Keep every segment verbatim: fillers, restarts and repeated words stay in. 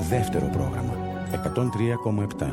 Δεύτερο πρόγραμμα εκατόν τρία κόμμα επτά.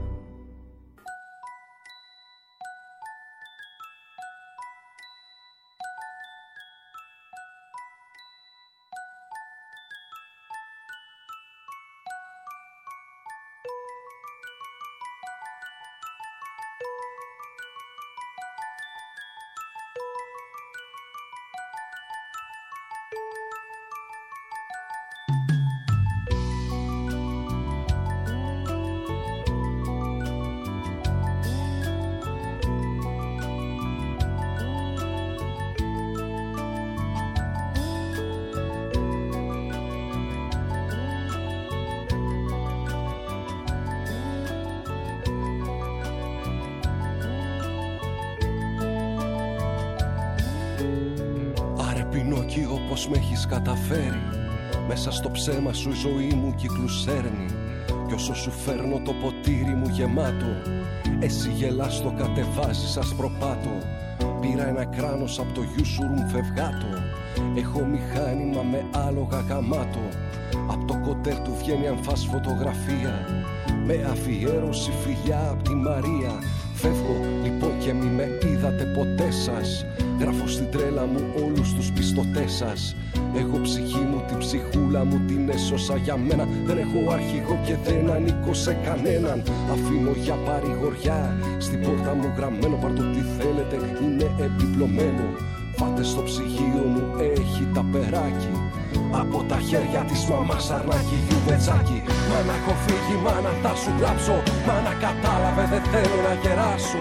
Πινόκιο, πως με έχεις καταφέρει. Μέσα στο ψέμα σου η ζωή μου κύκλους σέρνει. Κι όσο σου φέρνω το ποτήρι μου γεμάτο, εσύ γελάς, το κατεβάζεις ασπροπάτο. Πήρα ένα κράνος απ' το γιούσουρουν φευγάτο. Έχω μηχάνημα με άλογα γαμάτο. Απ' το κοτέρ του βγαίνει αν φας φωτογραφία. Με αφιέρωση φιλιά απ' τη Μαρία. Φεύγω λοιπόν και μη με είδατε ποτέ σας. Γράφω στην τρέλα μου όλους τους πιστωτές σας. Εγώ ψυχή μου, την ψυχούλα μου την έσωσα για μένα. Δεν έχω αρχηγό και δεν ανήκω σε κανέναν. Αφήνω για παρηγοριά στην πόρτα μου γραμμένο. Πάρ' το τι θέλετε, είναι επιπλωμένο. Φάτε στο ψυγείο μου, έχει τα περάκι. Από τα χέρια της μαμάς αρνάκι γιουβετσάκι. Μάνα έχω φύγει, μάνα θα σου γράψω. Μάνα κατάλαβε δεν θέλω να γεράσω.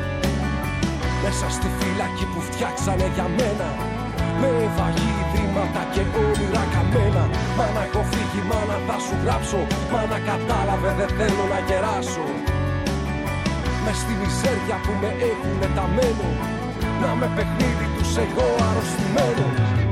Μέσα στη φυλακή που φτιάξανε για μένα, με βαγή ιδρύματα και όνειρα καμένα. Μάνα έχω φύγει, μάνα θα σου γράψω. Μάνα κατάλαβε δεν θέλω να γεράσω. Μες στη μιζέρια που με έχουνε ταμένο, να με παιχνίδι τους εγώ αρρωστημένο.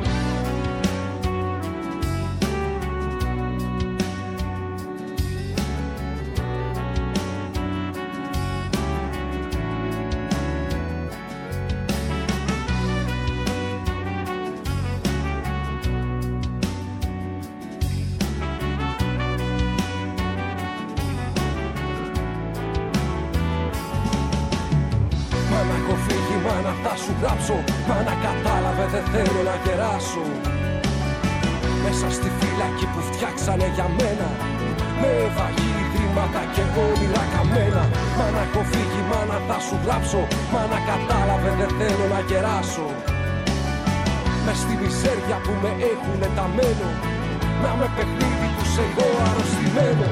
Μάνα κατάλαβε δεν θέλω να γεράσω. Μέσα στη φυλακή που φτιάξανε για μένα, με βαγή ιδρύματα και όνειρα καμένα. Μάνα έχω φύγει, μάνα θα σου γράψω. Μάνα κατάλαβε δεν θέλω να γεράσω. Μες στη μιζέρια που με έχουνε ταμένο, να με παιχνίδι τους εγώ αρρωστημένο.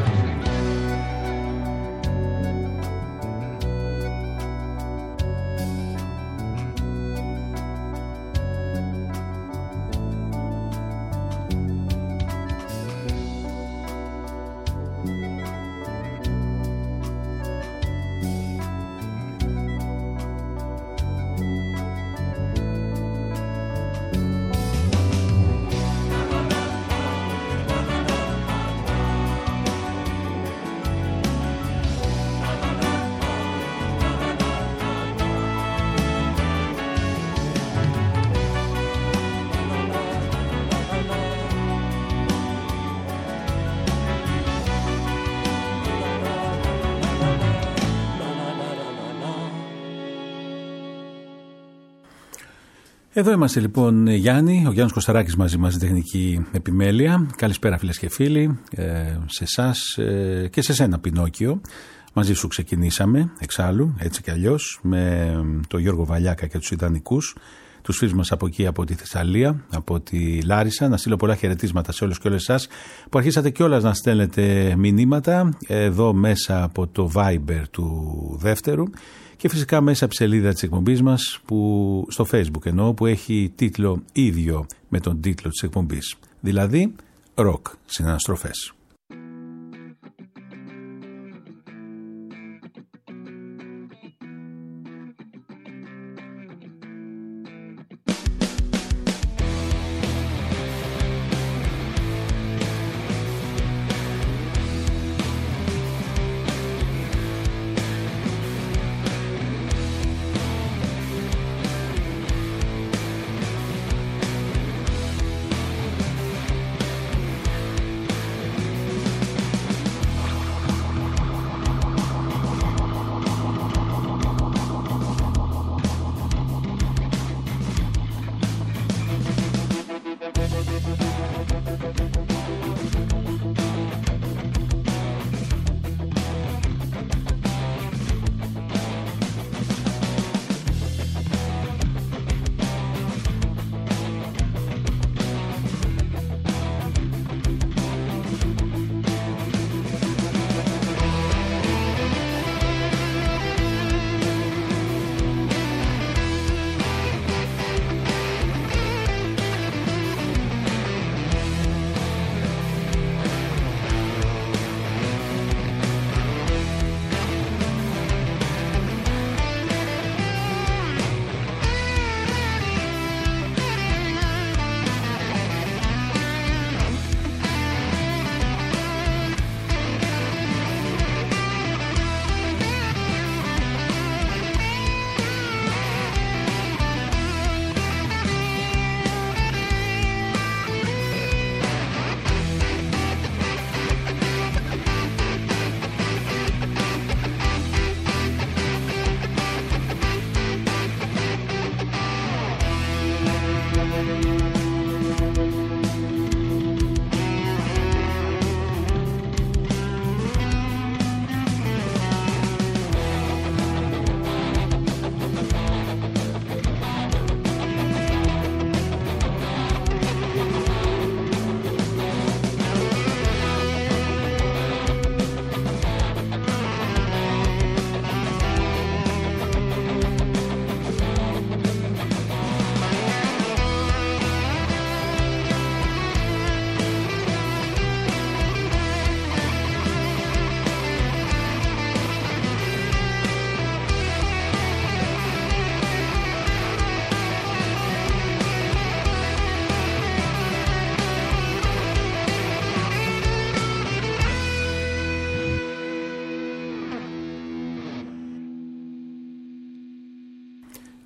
Εδώ είμαστε λοιπόν, Γιάννη, ο Γιάννης Κωσταράκης μαζί μας, τεχνική επιμέλεια. Καλησπέρα φίλες και φίλοι, ε, σε εσάς ε, και σε σένα Πινόκιο. Μαζί σου ξεκινήσαμε, εξάλλου, έτσι κι αλλιώς, με τον Γιώργο Βαλιάκα και τους ιδανικούς, τους φίλους μας από εκεί, από τη Θεσσαλία, από τη Λάρισα. Να στείλω πολλά χαιρετίσματα σε όλους και όλες εσάς που αρχίσατε κιόλας να στέλνετε μηνύματα εδώ μέσα από το Viber του Δεύτερου. Και φυσικά μέσα από τη σελίδα της εκπομπής μας, που, στο Facebook εννοώ, που έχει τίτλο ίδιο με τον τίτλο της εκπομπής. Δηλαδή, ροκ συναναστροφές.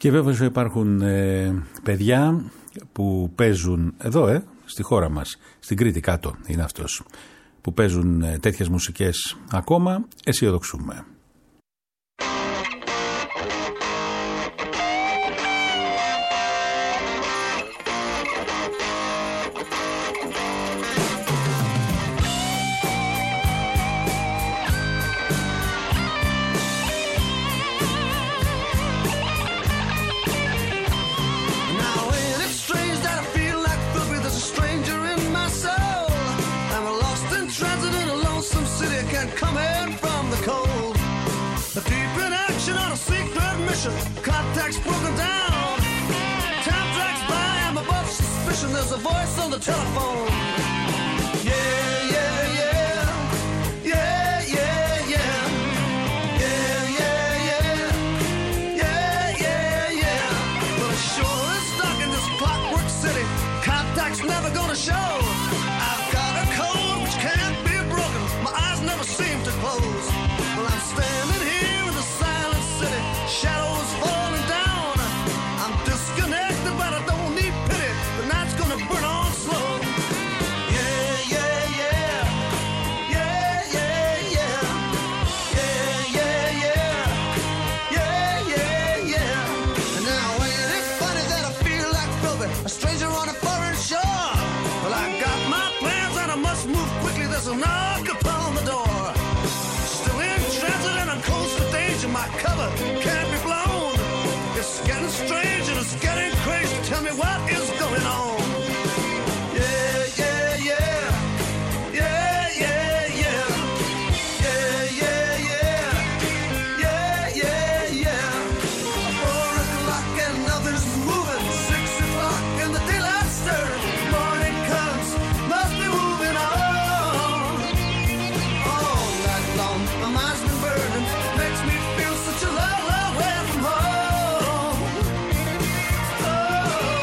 Και βέβαια υπάρχουν ε, παιδιά που παίζουν εδώ, ε, στη χώρα μας, στην Κρήτη κάτω είναι αυτός, που παίζουν ε, τέτοιες μουσικές ακόμα. Αισιοδοξούμε. Contacts broken down. Time drags by, I'm above suspicion. There's a voice on the telephone. Yeah, yeah, yeah. Yeah, yeah, yeah. Yeah, yeah, yeah. Yeah, yeah, yeah. But it sure is dark in this clockwork city. Contacts never gonna show. I've got a code which can't be broken. My eyes never seem to close. Well, I'm standing here in the silent city. Shadows falling down. I'm disconnected, but I don't need pity. The night's gonna burn on slow. Yeah, yeah, yeah. Yeah, yeah, yeah. Yeah, yeah, yeah. Yeah, yeah, yeah. And now ain't it funny that I feel like filthy, a stranger on a foreign shore? Well, I got my plans and I must move quickly. There's a knock upon the door. Still in transit and I'm close to danger. My cover can't be blown. It's getting strange and it's getting crazy. Tell me what is going on. Yeah, yeah, yeah. Yeah, yeah, yeah. Yeah, yeah, yeah. Yeah, yeah, yeah. Four o'clock and nothing's moving. Six o'clock and the daylight stirring. Morning comes, must be moving on. All night long, my mind's been burning. Makes me feel such a long, long way from home. Oh.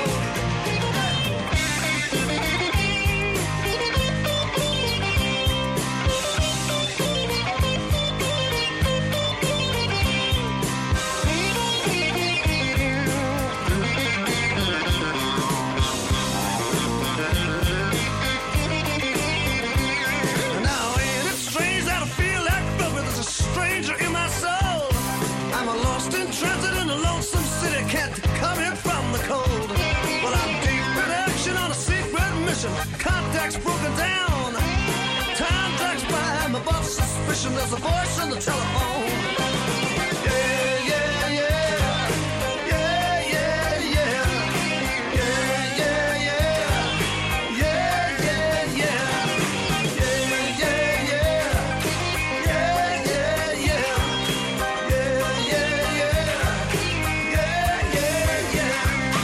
Now ain't it strange that I feel like filthy? There's a stranger in my soul. I'm a lost in transit in a lonesome city. Can't come in from the cold. Well, I'm deep in action on a secret mission. Contacts broken down. Time drags by, I'm above suspicion. There's a voice on the telephone. Yeah, yeah, yeah. Yeah, yeah, yeah. Yeah, yeah, yeah. Yeah, yeah, yeah. Yeah, yeah, yeah. Yeah, yeah, yeah. Yeah, yeah, yeah. Yeah, yeah, yeah.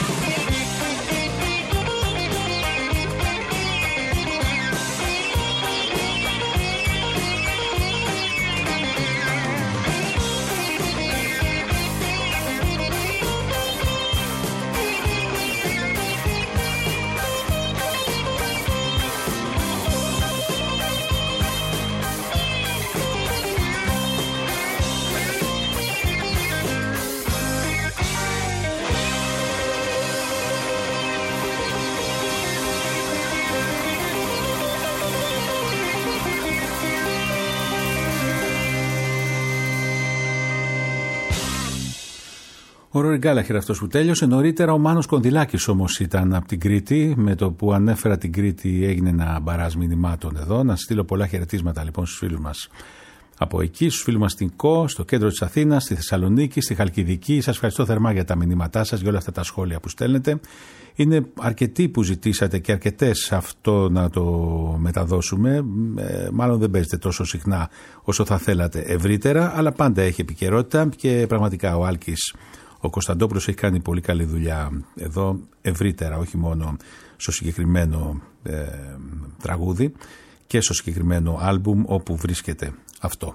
Ο Ρόρι Γκάλαχερ αυτός που τέλειωσε. Νωρίτερα ο Μάνος Κονδυλάκης όμως ήταν από την Κρήτη. Με το που ανέφερα την Κρήτη έγινε ένα μπαράζ μηνυμάτων εδώ. Να στείλω πολλά χαιρετίσματα λοιπόν στους φίλους μας από εκεί, στους φίλους μας στην ΚΟ, στο κέντρο της Αθήνας, στη Θεσσαλονίκη, στη Χαλκιδική. Σας ευχαριστώ θερμά για τα μηνύματά σας, για όλα αυτά τα σχόλια που στέλνετε. Είναι αρκετοί που ζητήσατε και αρκετές αυτό να το μεταδώσουμε. Ε, μάλλον δεν παίζετε τόσο συχνά όσο θα θέλατε ευρύτερα, αλλά πάντα έχει επικαιρότητα και πραγματικά ο Άλκης, ο Κωνσταντόπουλος, έχει κάνει πολύ καλή δουλειά εδώ ευρύτερα, όχι μόνο στο συγκεκριμένο ε, τραγούδι και στο συγκεκριμένο άλμπουμ όπου βρίσκεται αυτό.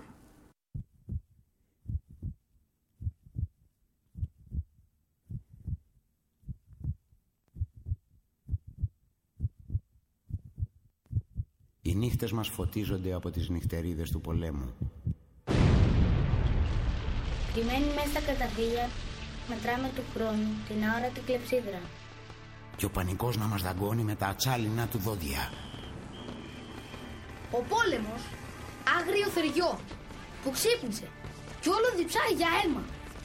Οι νύχτες μας φωτίζονται από τις νυχτερίδες του πολέμου. Κρυμμένοι μέσα στα καταφύγια μετράμε του χρόνου την αόρατη κλεψίδρα. Και ο πανικός να μας δαγκώνει με τα ατσάλινα του δόντια. Ο πόλεμος, άγριο θεριό, που ξύπνησε κι όλο διψάει για αίμα.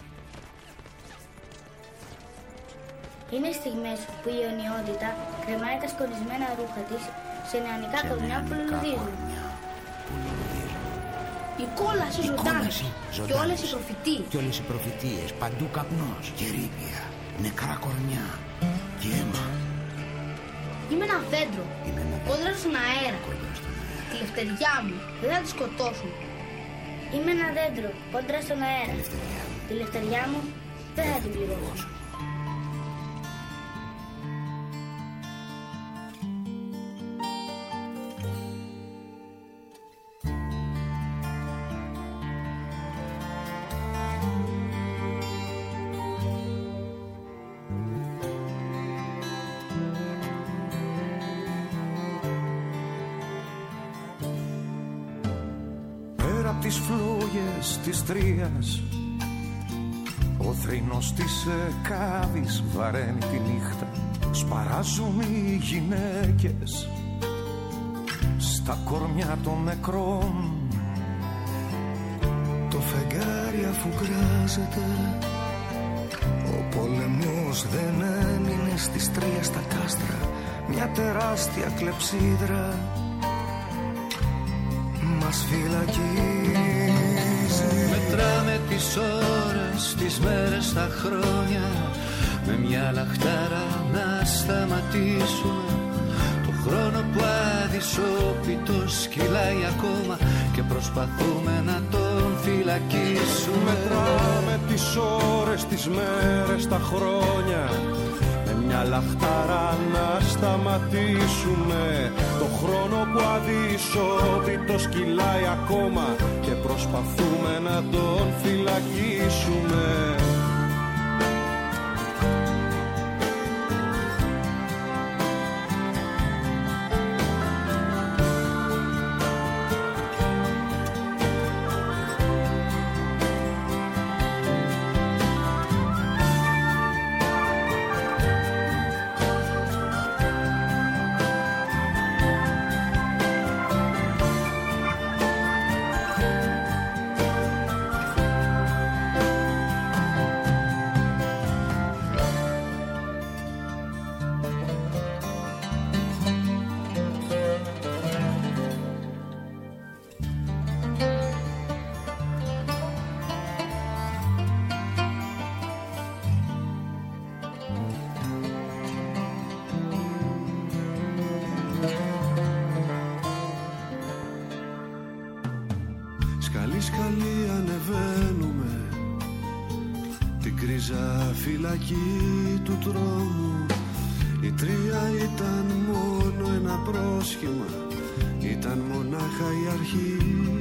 Είναι στιγμές που η αιωνιότητα κρεμάει τα σκονισμένα ρούχα της σε νεανικά κορμιά που λουλουδίζουν. Η κόλαση ζωντάνη και όλες οι προφητείες. Και όλες οι προφητείες, παντού καπνός και ρήπια, νεκρά κορμιά και αίμα. Είμαι ένα δέντρο, κόντρα στον αέρα. Τη λευτεριά μου δεν θα τη σκοτώσουν. Είμαι ένα δέντρο, κόντρα στον αέρα. Τη λευτεριά μου δεν θα την πληρώσουν. Τις φλόγες της Τρίας ο θρήνος της Εκάδης βαραίνει τη νύχτα. Σπαράζουν οι γυναίκες στα κορμιά των νεκρών. Το φεγγάρι αφού κράζεται, ο πόλεμος δεν έμεινε στις Τρίας στα κάστρα. Μια τεράστια κλεψίδρα μας φυλακίζει. Μετράμε τις ώρες, τις μέρες, τα χρόνια, με μια λαχτάρα να σταματήσουμε το χρόνο που αδυσόπιτος κυλάει ακόμα και προσπαθούμε να τον φυλακίσουμε. Μετράμε τις ώρες, τις μέρες, τα χρόνια, με μια λαχτάρα να σταματήσουμε το χρόνο που αδυσόπιτος κυλάει ακόμα και προσπαθούμε να τον φυλακίσουμε. Σκαλί ανεβαίνουμε την κρίζα φυλακή του τρόμου. Η Τρία ήταν μόνο ένα πρόσχημα, ήταν μονάχα η αρχή.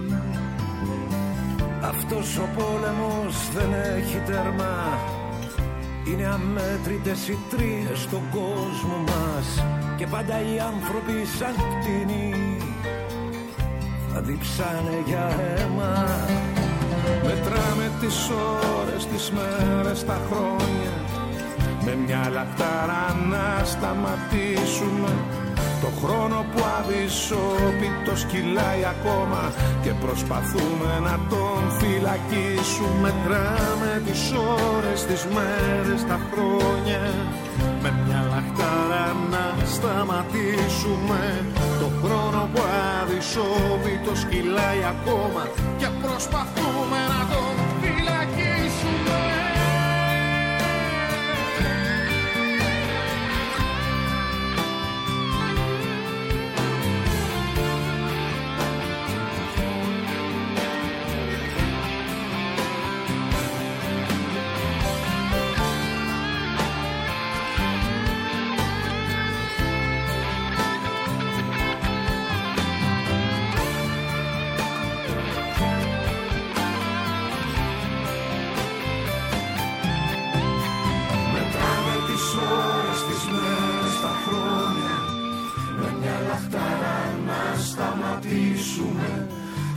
Αυτός ο πόλεμος δεν έχει τέρμα, είναι αμέτρητες οι Τρίες στον κόσμο μας και πάντα οι άνθρωποι σαν κτηνοί θα διψάνε για αίμα. Μετράμε τις ώρες, τις μέρες, τα χρόνια, με μια λαχτάρα να σταματήσουμε το χρόνο που αδυσόπιτος κυλάει ακόμα και προσπαθούμε να τον φυλακίσουμε. Μετράμε τις ώρες, τις μέρες, τα χρόνια, με μια λαχτάρα να σταματήσουμε το χρόνο που αδυσόπιτος κυλάει ακόμα και προσπαθούμε να τον φυλακίσουμε.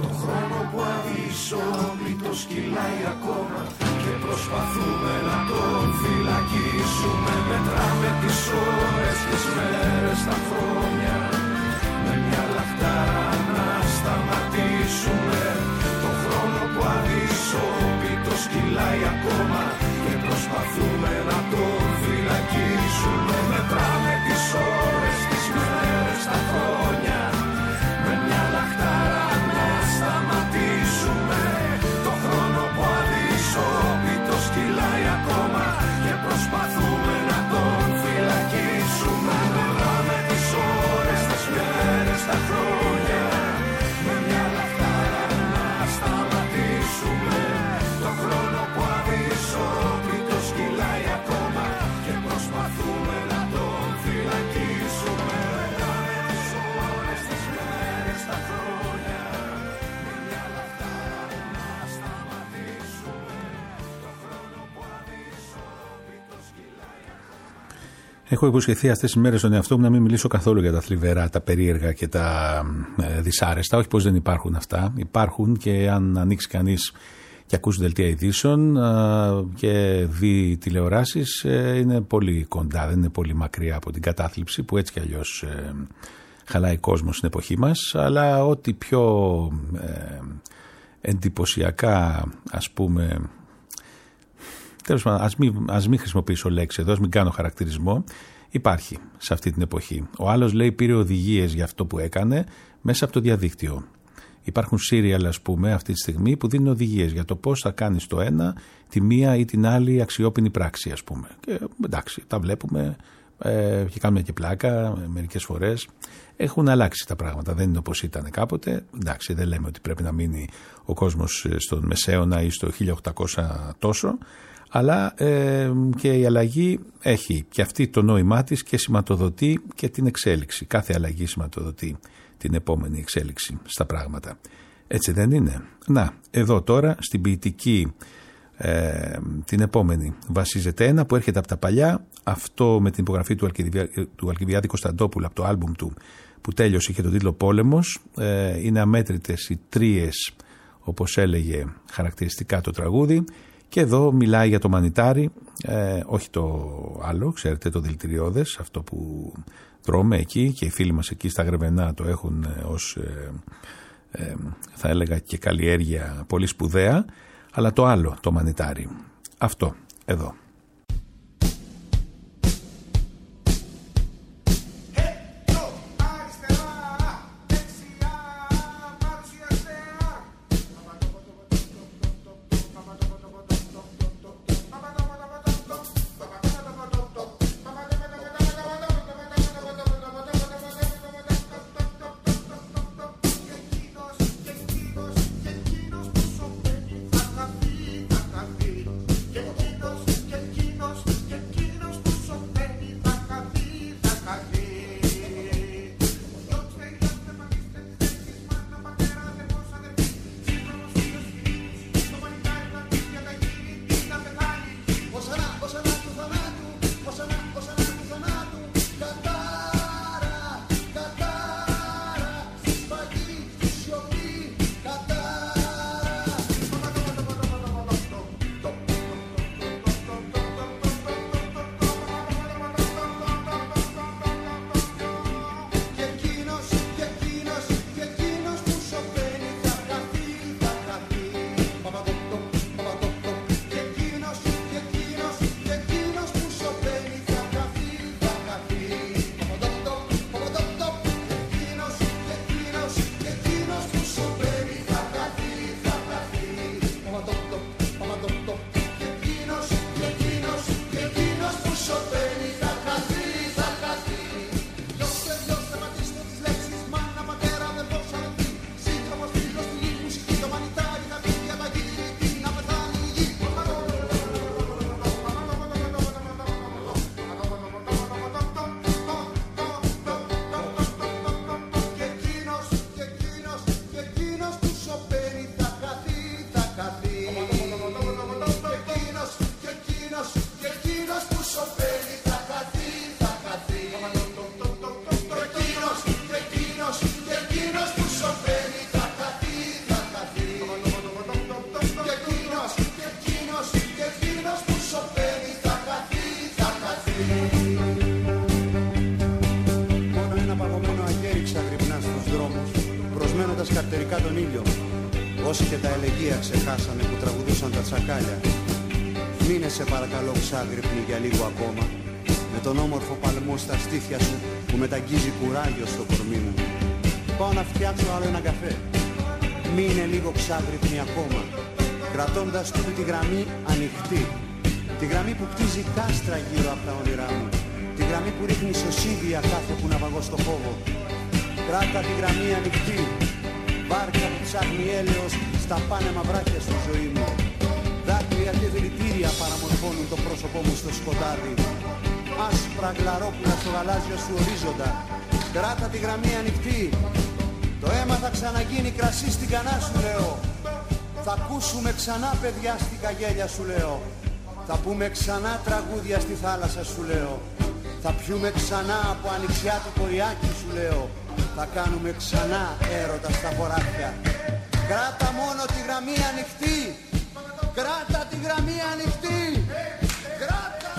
Το χρόνο που αδυσόπιτος κυλάει ακόμα και προσπαθούμε να τον φυλακίσουμε. Μετράμε τις ώρες, τις μέρες, τα χρόνια, με μια λαχτάρα να σταματήσουμε. Το χρόνο που αδυσόπιτος κυλάει ακόμα και προσπαθούμε να τον φυλακίσουμε. Μετράμε τις ώρες, τις μέρες, τα χρόνια, με μια λαχτάρα να σταματήσουμε. Το χρόνο που αδυσόπιτος κυλάει ακόμα και προσπαθούμε να τον φυλακίσουμε. Μετράμε τις ώρες, τις μέρες, τα χρόνια, με μια λαχτάρα να σταματήσουμε. Το χρόνο που αδυσόπιτος κυλάει ακόμα και προσπαθούμε να τον φυλακίσουμε. Μετράμε τις ώρες, τις μέρες, τα χρόνια, με μια λαχτάρα να σταματήσουμε. Το χρόνο που αδυσόπιτος κυλάει ακόμα. Έχω υποσχεθεί αυτές τις μέρες στον εαυτό μου να μην μιλήσω καθόλου για τα θλιβερά, τα περίεργα και τα ε, δυσάρεστα. Όχι πως δεν υπάρχουν αυτά. Υπάρχουν, και αν ανοίξει κανείς και ακούσει δελτία ειδήσεων ε, και δει τηλεοράσεις, ε, είναι πολύ κοντά, δεν είναι πολύ μακριά από την κατάθλιψη που έτσι κι αλλιώς ε, χαλάει κόσμο στην εποχή μας. Αλλά ό,τι πιο ε, εντυπωσιακά, ας πούμε, τέλος πάντων, ας μην, ας μην χρησιμοποιήσω λέξη εδώ, ας μην κάνω χαρακτηρισμό, υπάρχει σε αυτή την εποχή. Ο άλλος, λέει, πήρε οδηγίες για αυτό που έκανε μέσα από το διαδίκτυο. Υπάρχουν σύριαλ, ας πούμε, αυτή τη στιγμή που δίνουν οδηγίες για το πώς θα κάνεις το ένα, τη μία ή την άλλη αξιόπινη πράξη, ας πούμε. Και εντάξει, τα βλέπουμε ε, και κάνουμε και πλάκα μερικές φορές. Έχουν αλλάξει τα πράγματα, δεν είναι όπως ήταν κάποτε. Εντάξει, δεν λέμε ότι πρέπει να μείνει ο κόσμος στον Μεσαίωνα ή στο χίλια οκτακόσια τόσο. Αλλά ε, και η αλλαγή έχει και αυτή το νόημά της και σηματοδοτεί και την εξέλιξη. Κάθε αλλαγή σηματοδοτεί την επόμενη εξέλιξη στα πράγματα. Έτσι δεν είναι? Να, εδώ τώρα στην ποιητική ε, την επόμενη βασίζεται ένα που έρχεται από τα παλιά. Αυτό με την υπογραφή του, Αλκιβιά, του Αλκιβιάδη Κωνσταντόπουλου από το άλμπουμ του που τέλειωσε, είχε τον τίτλο Πόλεμος. Ε, είναι αμέτρητες οι τρίες, όπως έλεγε χαρακτηριστικά το τραγούδι. Και εδώ μιλάει για το μανιτάρι, ε, όχι το άλλο, ξέρετε, το δηλητηριώδες, αυτό που τρώμε εκεί, και οι φίλοι μας εκεί στα Γρεβενά το έχουν ε, ως, ε, ε, θα έλεγα, και καλλιέργεια πολύ σπουδαία, αλλά το άλλο, το μανιτάρι. Αυτό, εδώ. Que κοιτώντας καρτερικά τον ήλιο. Όσοι και τα ελεγεία ξεχάσανε που τραγουδούσαν τα τσακάλια. Μείνε σε παρακαλώ ξάγρυπνη για λίγο ακόμα, με τον όμορφο παλμό στα στήθια σου που μεταγγίζει κουράγιο στο κορμί μου. Πάω να φτιάξω άλλο ένα καφέ. Μείνε λίγο ξάγρυπνη ακόμα, κρατώντας τούτη τη γραμμή ανοιχτή. Τη γραμμή που κτίζει κάστρα γύρω από τα όνειρά μου. Τη γραμμή που ρίχνει σωσίδια κάθε που να βαγώ στο φόβο. Κράτα τη γραμμή ανοιχτή. Βάρκα που ψάχνει έλεος στα πάνεμα βράχια στη ζωή μου. Δάκρυα και δηλητήρια παραμορφώνουν το πρόσωπό μου στο σκοτάδι. Άσπρα γλαρόπουλα στο γαλάζιο σου ορίζοντα. Κράτα τη γραμμή ανοιχτή. Το αίμα θα ξαναγίνει κρασί στην κανά σου λέω. Θα ακούσουμε ξανά παιδιά στην καγέλια σου λέω. Θα πούμε ξανά τραγούδια στη θάλασσα σου λέω. Θα πιούμε ξανά από ανοιξιάτικο ριάκι σου λέω. Θα κάνουμε ξανά έρωτα στα χωράφια. Κράτα μόνο τη γραμμή ανοιχτή. Κράτα τη γραμμή ανοιχτή. Κράτα.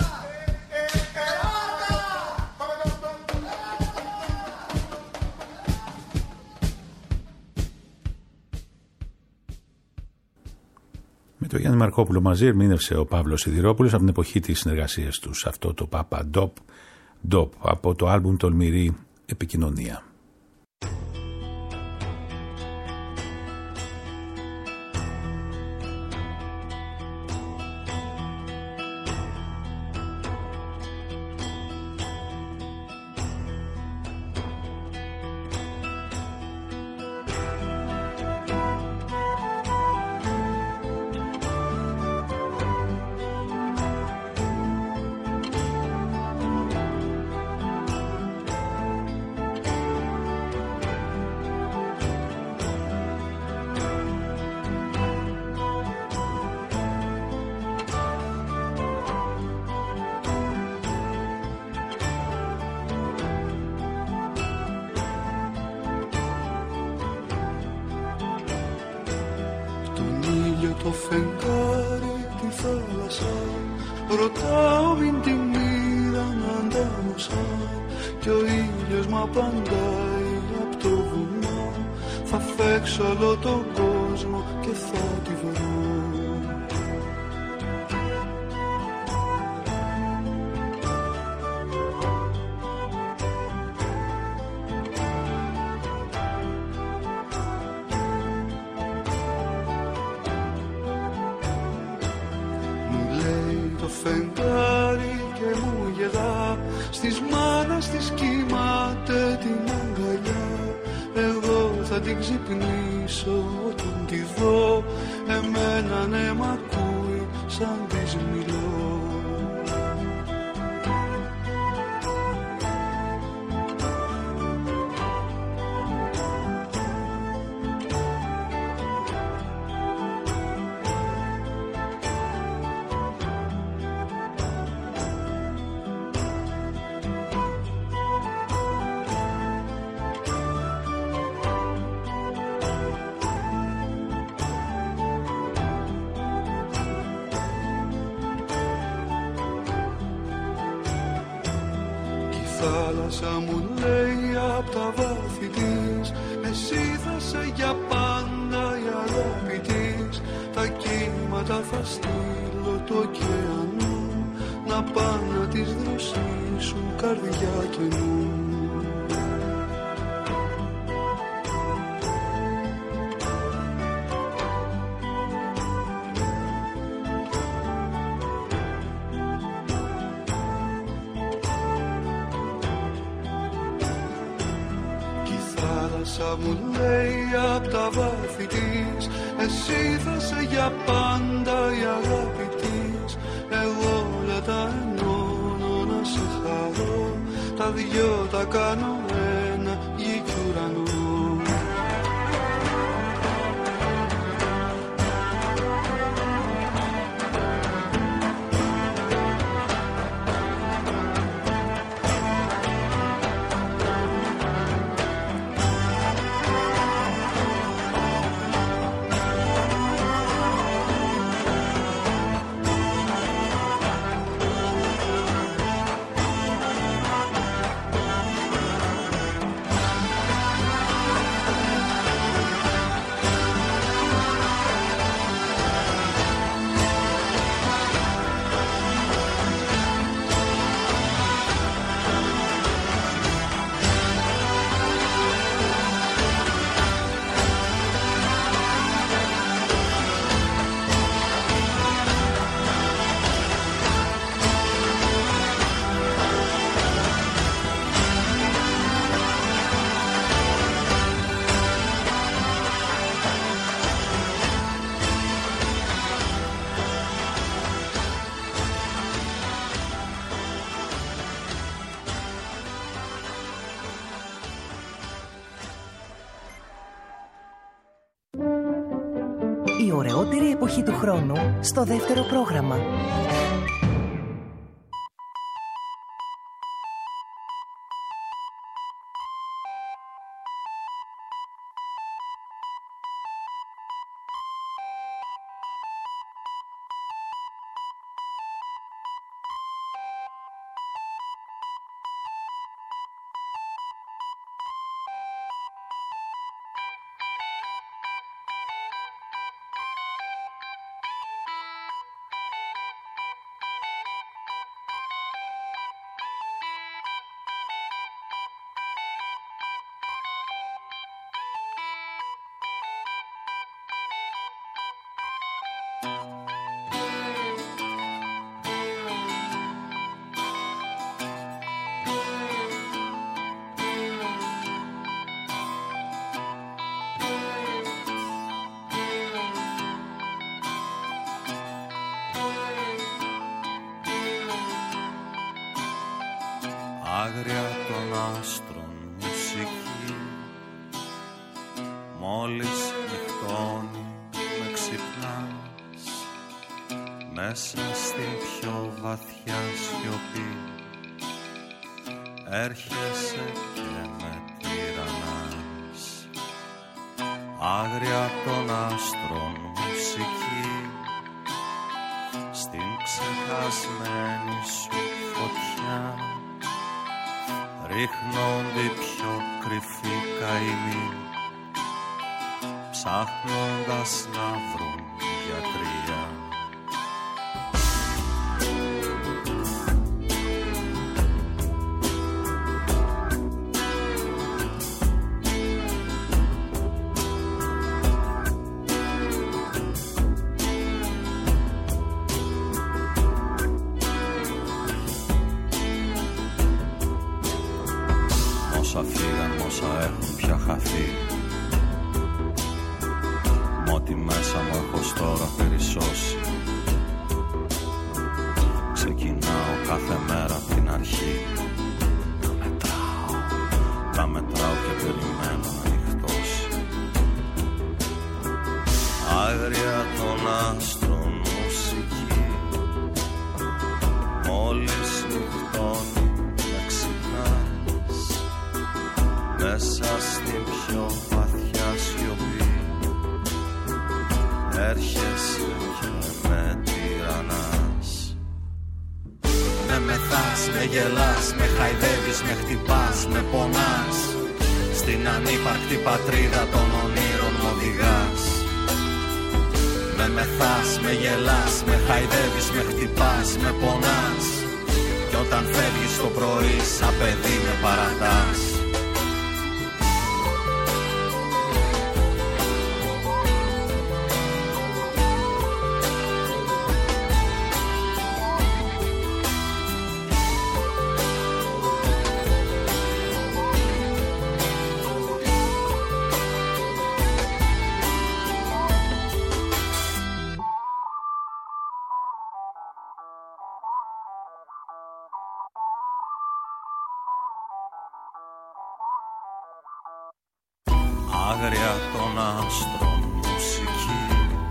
Με τον Γιάννη Μαρκόπουλο μαζί ερμήνευσε ο Παύλος Σιδηρόπουλος από την εποχή της συνεργασίας τους. Αυτό το Πάπα Ντοπ Ντοπ από το άλμπουμ Τολμηρή Επικοινωνία. Το φεγγάρι τη θάλασσα ρωτάω μην τη μοίρα να αντάμωσα κι ο ήλιος μ' απαντάει απ' το βουνό. Θα φέξω όλο τον κόσμο και θα τη βρω. Φεγγάρι και μου γελά, στις μάνας της κοιμάται την αγκαλιά. Εγώ θα την ξυπνήσω όταν τη δω, εμένα ναι μ' ακούει σαν της μιλώ. Θάλασσα μου λέει απ' τα βάθη της, εσύ θα σε για πάντα η αγάπη της. Τα κύματα θα στείλω το ωκεανό, να πάνε να της δροσίσουν καρδιά καινού. Θάλασσα μου λέει απ' τα βάθη της, εσύ θα σε για πάντα η αγάπη της. Εγώ όλα τα ενώνω να σε χαρώ, τα δυο τα κάνω ένα γη κι ουρανό. Η ωραιότερη εποχή του χρόνου στο δεύτερο πρόγραμμα. Άγρια των άστρων μουσική, μόλις νυχτώνει με ξυπνάς, μέσα στην πιο βαθιά σιωπή έρχεσαι και με τυραννάς. Άγρια των άστρων μουσική, στην ξεχασμένη σου φωτιά ρίχνονται πιο κρυφοί καημοί, ψάχνοντας να βρουν γιατρία. Όσα φύγαν, όσα έχουν πια χαθεί, μ' ό,τι μέσα μου έχω τώρα περισσώσει. Ξεκινάω κάθε μέρα απ' την αρχή, τα μετράω, τα μετράω και περιμένω να νυχτώσει. Άγρια των άστρων μουσική, μόλις νυχτώνει με ξυπνάς, μέσα στην πιο βαθιά σιωπή έρχεσαι και με τυραννάς. Με μεθάς, με γελάς, με χαϊδεύεις, με χτυπάς, με πονάς, στην ανύπαρκτη πατρίδα των ονείρων μ' οδηγάς. Με μεθάς, με γελάς, με χαϊδεύεις, με χτυπάς, με πονάς, κι όταν φεύγεις το πρωί σαν παιδί με παρατάς. Άγρια των άστρων μουσική,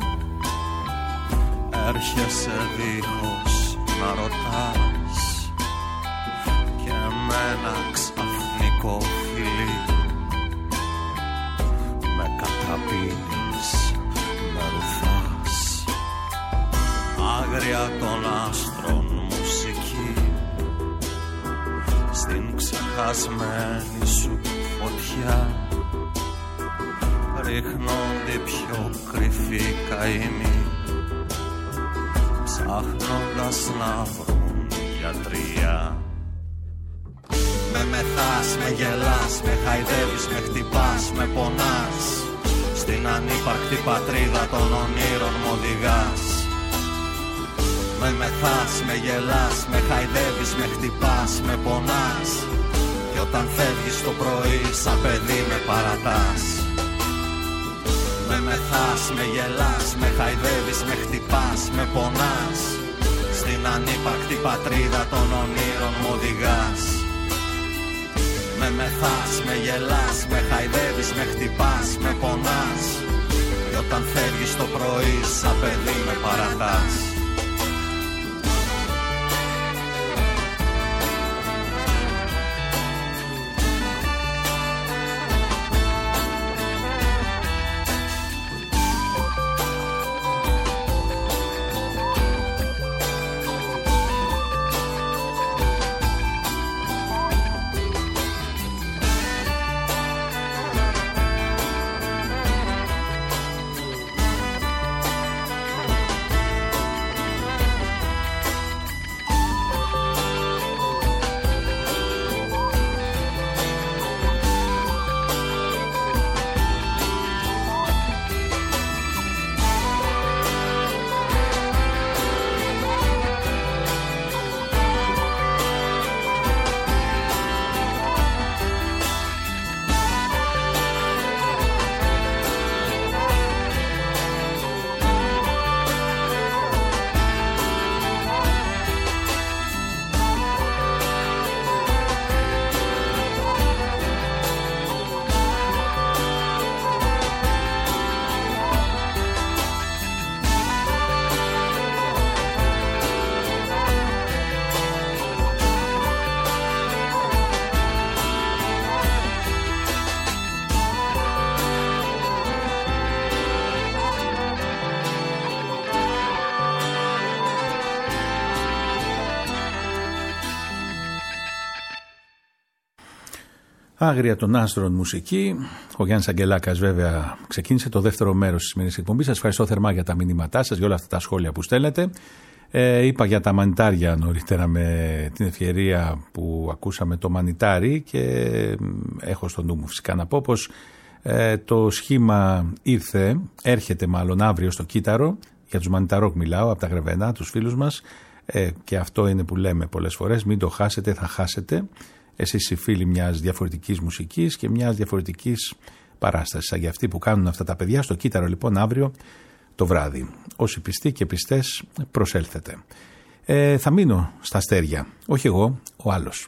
έρχεσαι δίχως να ρωτάς, και με ένα ξαφνικό φιλί με καταπίνεις, με ρουφάς. Άγρια των άστρων μουσική, στην ξεχασμένη σου φωτιά ρίχνονται πιο κρυφοί καημοί, ψάχνοντας να βρουν γιατρία. Με μεθάς, με γελάς, με χαϊδεύεις, με χτυπάς, με πονάς, στην ανύπαρκτη πατρίδα των ονείρων μ' οδηγάς. Με μεθάς, με γελάς, με χαϊδεύεις, με χτυπάς, με πονάς, κι όταν φεύγεις το πρωί σαν παιδί με παρατάς. Με μεθάς, με γελάς, με χαϊδεύεις, με χτυπάς, με πονάς, στην ανύπαρκτη πατρίδα των ονείρων μ' οδηγάς. με μεθάς, με γελάς, με χαϊδεύεις, με χτυπάς, με πονάς. Κι όταν φεύγεις το πρωί σαν παιδί με παρατάς. Άγρια των άστρων μουσική. Ο Γιάννης Αγγελάκας βέβαια ξεκίνησε το δεύτερο μέρος της σημερινής εκπομπής. Σας ευχαριστώ θερμά για τα μηνύματά σας, για όλα αυτά τα σχόλια που στέλνετε. Ε, είπα για τα μανιτάρια νωρίτερα με την ευκαιρία που ακούσαμε το μανιτάρι και έχω στο νου μου φυσικά να πω πως ε, το σχήμα ήρθε, έρχεται μάλλον αύριο στο Κύτταρο. Για τους μανιταρόκ μιλάω, από τα Γρεβενά, τους φίλους μας. Ε, και αυτό είναι που λέμε πολλές φορές, μην το χάσετε, θα χάσετε. Εσείς οι φίλοι μιας διαφορετικής μουσικής και μιας διαφορετικής παράστασης, σαν για αυτοί που κάνουν αυτά τα παιδιά στο Κύτταρο λοιπόν αύριο το βράδυ. Όσοι πιστοί και πιστές προσέλθετε. Ε, θα μείνω στα αστέρια, όχι εγώ, ο άλλος.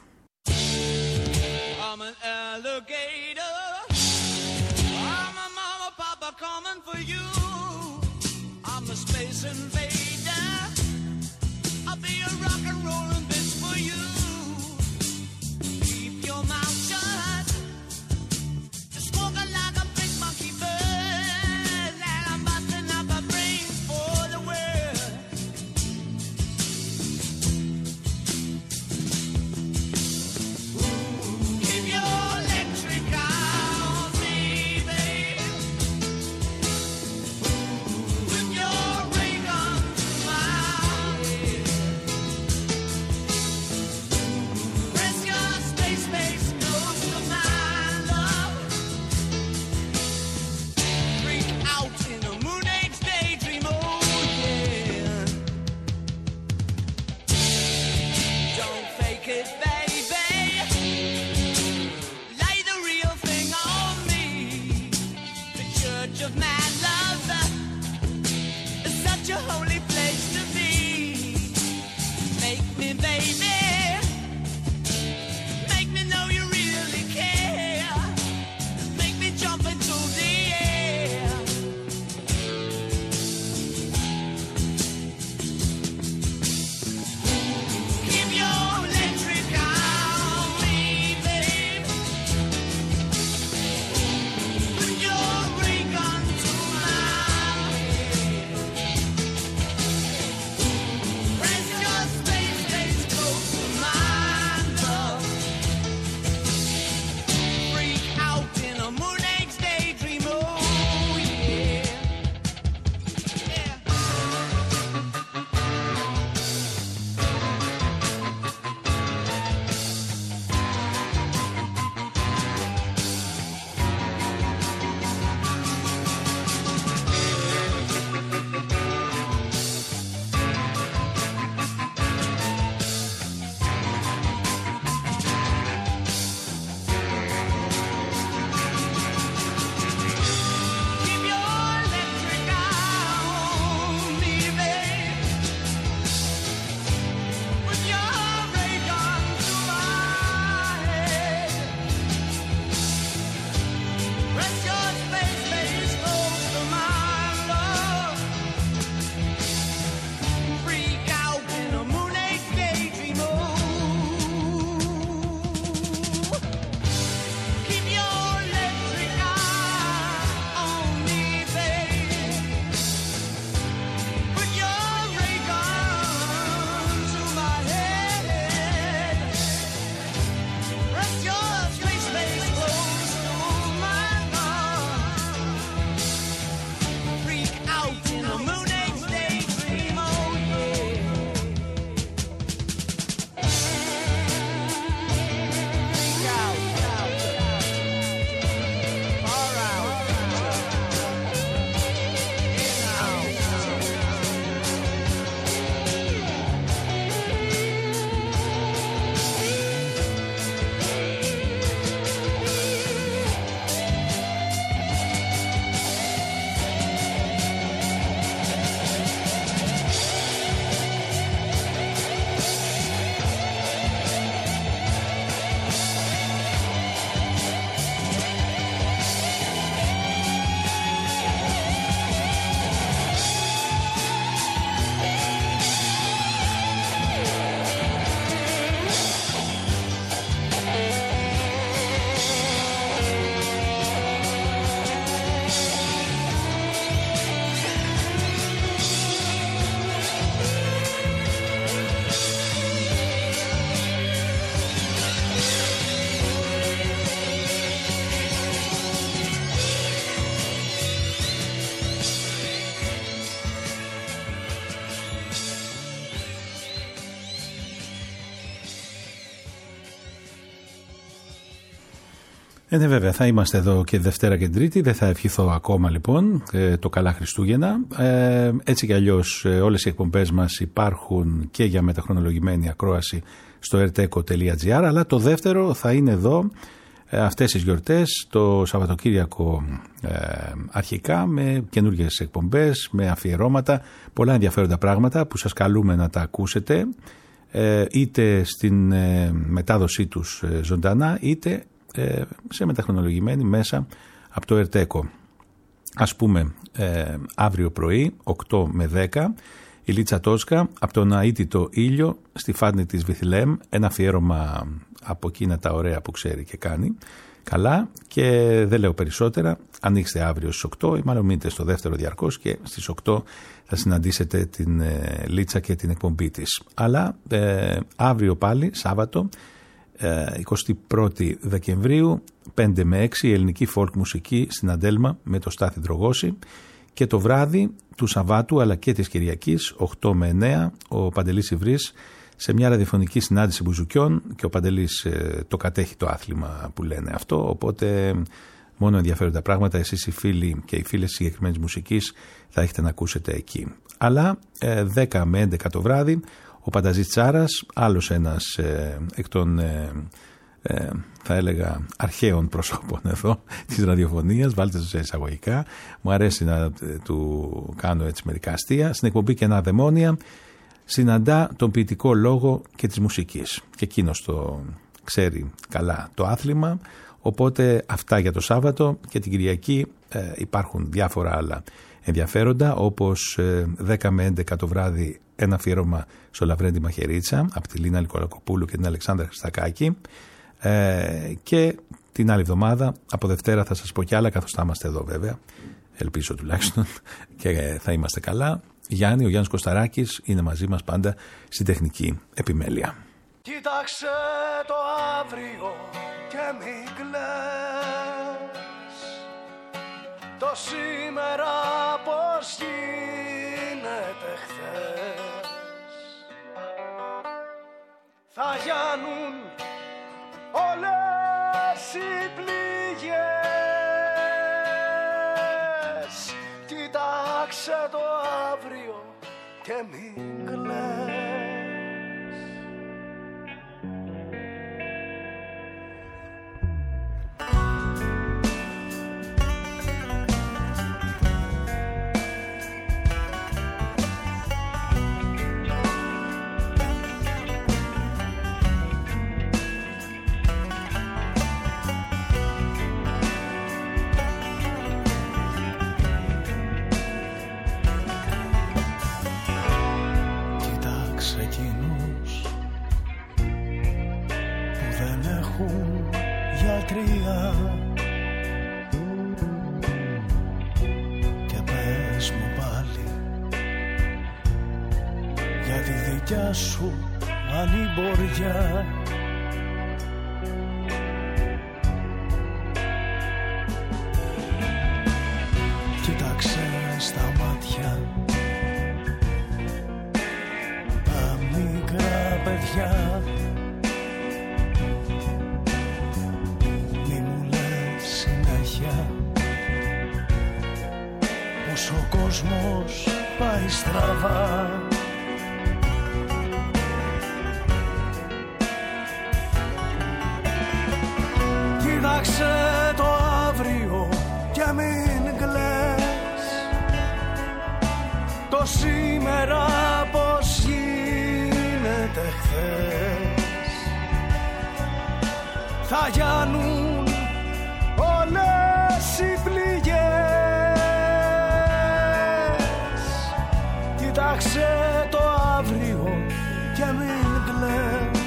You're Ε, ναι, βέβαια, θα είμαστε εδώ και Δευτέρα και Τρίτη. Δεν θα ευχηθώ ακόμα λοιπόν ε, το καλά Χριστούγεννα. Ε, έτσι κι αλλιώς ε, όλες οι εκπομπές μας υπάρχουν και για μεταχρονολογημένη ακρόαση στο ερτέκο τελεία τζι άρ, αλλά το δεύτερο θα είναι εδώ ε, αυτές τις γιορτές, το Σαββατοκύριακο ε, αρχικά, με καινούργιες εκπομπές, με αφιερώματα, πολλά ενδιαφέροντα πράγματα που σας καλούμε να τα ακούσετε, ε, είτε στην ε, μετάδοσή τους ε, ζωντανά, είτε σε μεταχρονολογημένη μέσα από το ερτέκο. Ας πούμε ε, αύριο πρωί οκτώ με δέκα η Λίτσα Τόσκα από τον αίτητο ήλιο στη Φάτνη της Βιθλεέμ, ένα αφιέρωμα από εκείνα τα ωραία που ξέρει και κάνει καλά, και δεν λέω περισσότερα. Ανοίξτε αύριο στις οκτώ ή μάλλον μείνετε στο δεύτερο διαρκώς και στις οκτώ θα συναντήσετε την ε, Λίτσα και την εκπομπή της. Αλλά ε, αύριο πάλι Σάββατο εικοστή πρώτη Δεκεμβρίου πέντε με έξι η ελληνική folk μουσική στην Αντέλμα με το Στάθη Δρογώση, και το βράδυ του Σαββάτου αλλά και της Κυριακής οκτώ με εννέα ο Παντελής Ιβρής σε μια ραδιοφωνική συνάντηση μπουζουκιών, και ο Παντελής ε, το κατέχει το άθλημα που λένε αυτό, οπότε μόνο ενδιαφέροντα πράγματα εσείς οι φίλοι και οι φίλες της συγκεκριμένης μουσικής θα έχετε να ακούσετε εκεί. Αλλά ε, δέκα με έντεκα το βράδυ ο Πανταζής Τσάρας, άλλος ένας ε, εκ των ε, ε, θα έλεγα αρχαίων προσώπων εδώ της ραδιοφωνίας, βάλτε το σε εισαγωγικά, μου αρέσει να ε, του κάνω έτσι μερικά αστεία, στην εκπομπή Κενά Δαιμόνια συναντά τον ποιητικό λόγο και της μουσικής, και εκείνος το ξέρει καλά το άθλημα, οπότε αυτά για το Σάββατο. Και την Κυριακή ε, υπάρχουν διάφορα άλλα ενδιαφέροντα, όπως ε, δέκα με έντεκα το βράδυ ένα αφιέρωμα στο Λαβρέντη Μαχαιρίτσα από τη Λίνα Νικολακοπούλου και την Αλεξάνδρα Χριστακάκη, ε, και την άλλη εβδομάδα από Δευτέρα θα σας πω κι άλλα, καθώς θα είμαστε εδώ βέβαια, ελπίζω τουλάχιστον, και θα είμαστε καλά. Γιάννη, ο Γιάννης Κωσταράκης είναι μαζί μας πάντα στην τεχνική επιμέλεια. Κοίταξε το αύριο και μην κλαις, το σήμερα πως γίνεται χθες. Θα γιάνουν όλες οι πληγές. Κοίταξε το αύριο και μην κλαις. Και πες μου πάλι για τη δικιά σου ανημποριά. Κοίταξε στα μάτια τα μικρά παιδιά. Πως ο κόσμος πάει στραβά. Κοίταξε το αύριο και μην κλαις, το σήμερα πως γίνεται χθες. Θα γιάνουν όλες οι πληγές. Κοίταξε το αύριο και μην κλαις.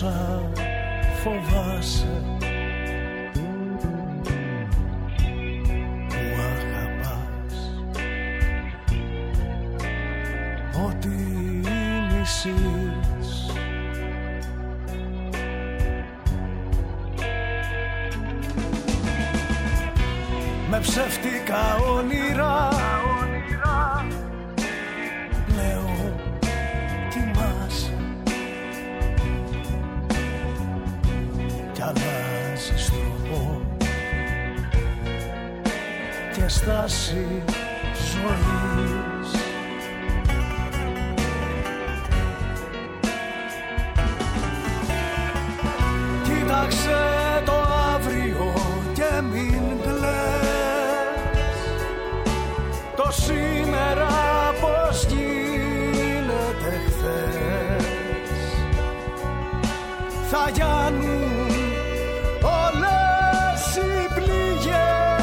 όσα φοβάσαι, που αγαπάς, ότι μισείς. Με ψεύτικα όνειρα πλέον κοιμάσαι κι αλλάζεις τρόπο και στάση ζωής. Κοίταξε το αύριο και μην το σήμερα πως γίνεται χθες. Θα γιάνουν όλες οι πληγές.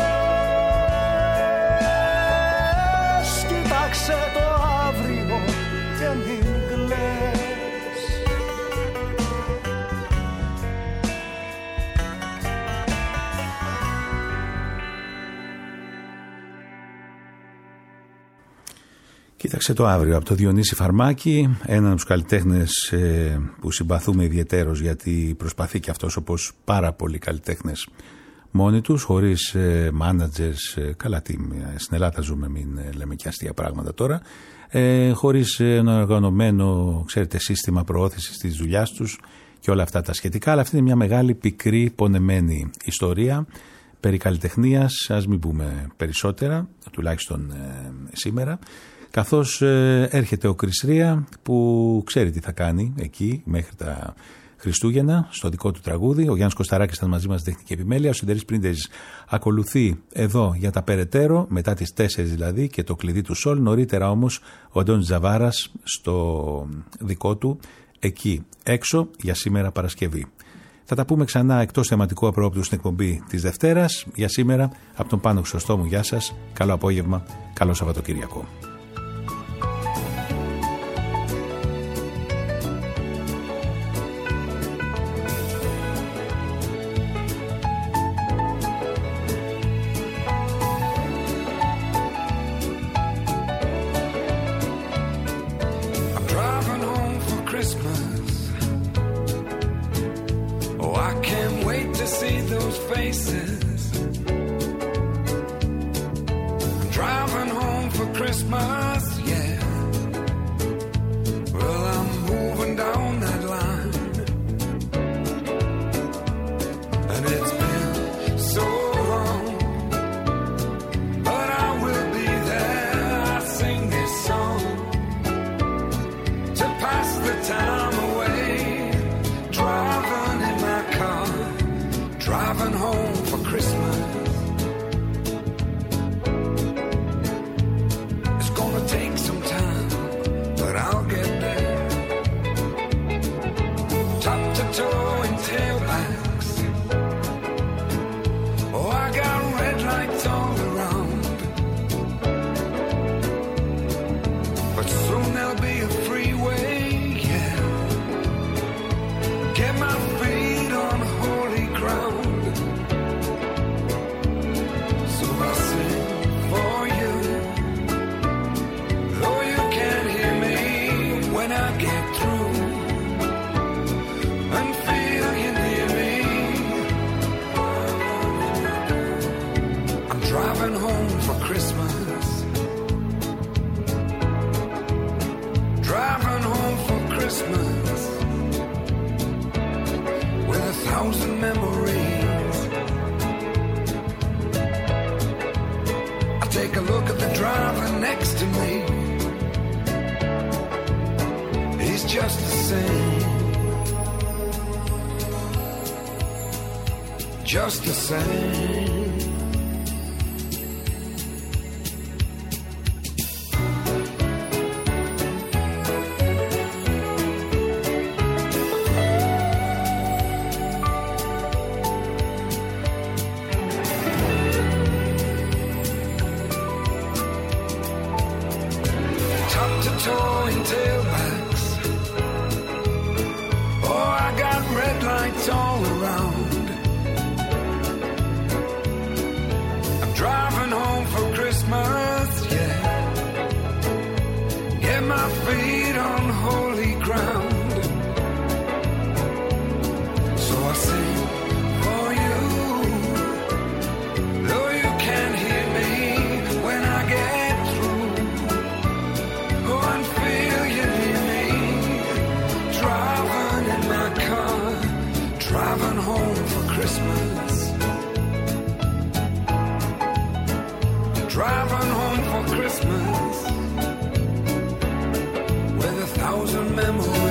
Κοίταξε το αύριο και μην κλαις. Κοίταξε το αύριο από το Διονύση Φαρμάκη, έναν από τους καλλιτέχνες ε, που συμπαθούμε ιδιαιτέρως, γιατί προσπαθεί και αυτός, όπως πάρα πολλοί καλλιτέχνες, μόνοι τους, χωρίς ε, managers, ε, καλά τι, στην Ελλάδα ζούμε, μην ε, λέμε και αστεία πράγματα τώρα, ε, χωρίς ένα οργανωμένο, ξέρετε, σύστημα προώθησης της δουλειάς τους και όλα αυτά τα σχετικά, αλλά αυτή είναι μια μεγάλη, πικρή, πονεμένη ιστορία περί καλλιτεχνίας, ας μην πούμε περισσότερα, τουλάχιστον ε, σήμερα. Καθώς ε, έρχεται ο Κρισρία που ξέρει τι θα κάνει εκεί μέχρι τα Χριστούγεννα στο δικό του τραγούδι. Ο Γιάννης Κωσταράκης ήταν μαζί μας, τεχνική επιμέλεια. Ο Συντερής Πρίντεζης ακολουθεί εδώ για τα περαιτέρω, μετά τις τέσσερις δηλαδή, και το κλειδί του Σολ. Νωρίτερα όμως ο Αντώνης Ζαβάρας στο δικό του εκεί έξω για σήμερα Παρασκευή. Θα τα πούμε ξανά εκτός θεματικού απρόοπτου στην εκπομπή της Δευτέρας. Για σήμερα από τον Πάνο Χρυσοστόμου, γεια σας, καλό απόγευμα, καλό Σαββατοκύριακο. Just the same. Top to toe in tailbacks. Oh, I got driving home for Christmas with a thousand memories.